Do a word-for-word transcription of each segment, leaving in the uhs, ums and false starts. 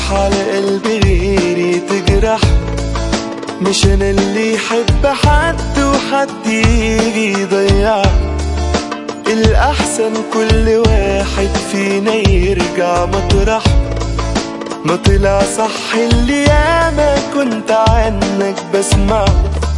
يروح على قلب غيري تجرح. مش انا اللي يحب حد وحد يجي يضيعه. الأحسن كل واحد فينا يرجع مطرح ما طلع صح اللي ياما كنت عنك بسمع.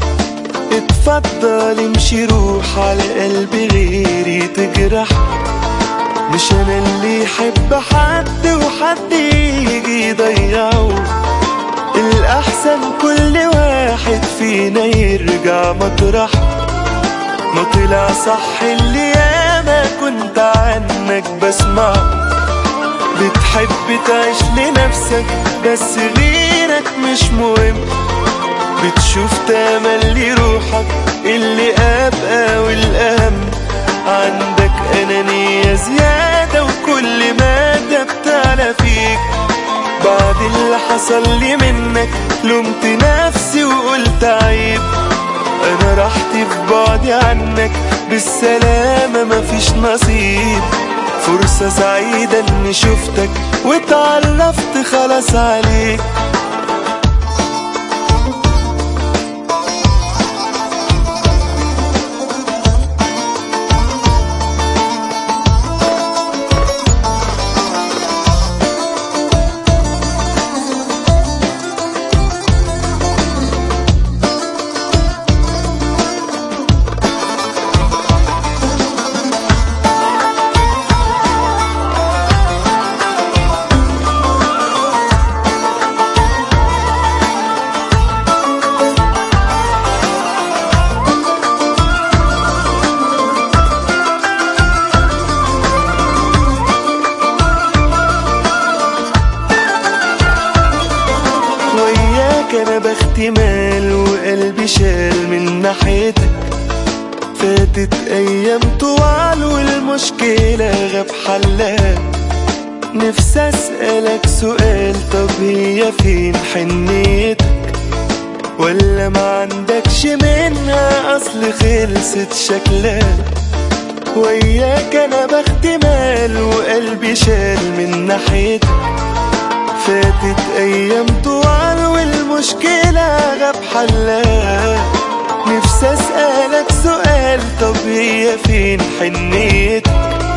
اتفضل امشي روح على قلب غيري تجرح. مش انا اللي يحب حد وحد يجي يضيعه. الأحسن كل واحد فينا يرجع مطرح ما طلع صح اللي ياما كنت عنك بسمع. بتحب تعيش لنفسك بس غيرك مش مهم. بتشوف تملي روحك اللي أبقى والأهم. عندك أنانية زيادة وكل مادة بتعلى فيك. بعد اللي حصل لي منك لومت نفسي وقلت عيب. أنا راحتي في بعدي عنك بالسلامة مفيش نصيب. فرصة سعيدة إني شفتك واتعرفت خلاص عليك. أنا بختي مال وقلبي شال من ناحيتك. فاتت أيام طوال والمشكلة غاب حلها. نفسي أسألك سؤال، طب هي فين حنيتك؟ ولا ما عندكش منها أصل خلصت شكلها؟ وياك أنا بختي مال وقلبي شال من ناحيتك. فاتت أيام طوال والمشكلة غاب حلها. نفسي أسألك سؤال، طب هي فين حنيتك؟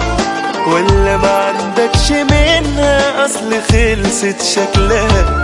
ولا ما عندكش منها أصل خلصت شكلها؟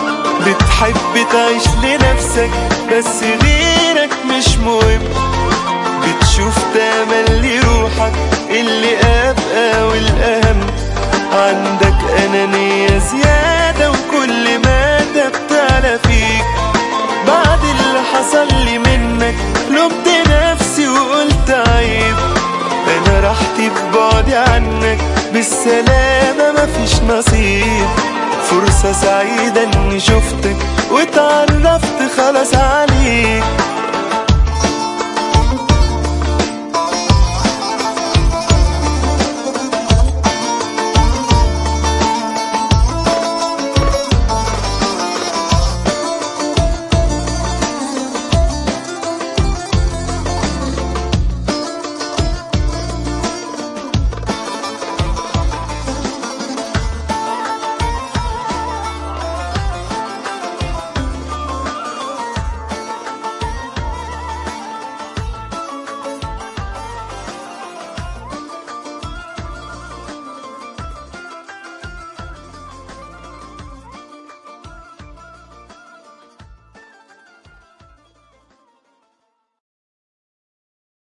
بتحب تعيش لنفسك بس غيرك مش مهم. بتشوف تملي روحك اللي أبقى والأهم. عندك أنانية زيادة وكل مادة بتعلى فيك. بعد اللي حصل لي منك لومت نفسي وقلت عيب. أنا راحتي في بعدي عنك بالسلامة مفيش نصيب. فرصة سعيدة إني شفتك واتعرفت خلاص عليك.